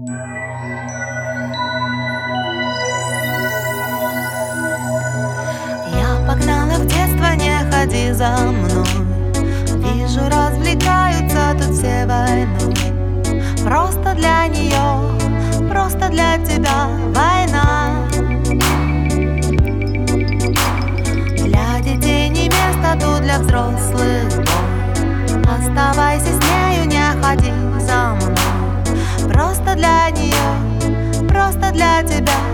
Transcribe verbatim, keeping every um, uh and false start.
Я погнала в детство, не ходи за мной. Вижу, развлекаются тут все войной. Просто для нее, просто для тебя война. Для детей не место, тут для взрослых бой. Оставайся с нею, не ходи за мной. Просто для нее, просто для тебя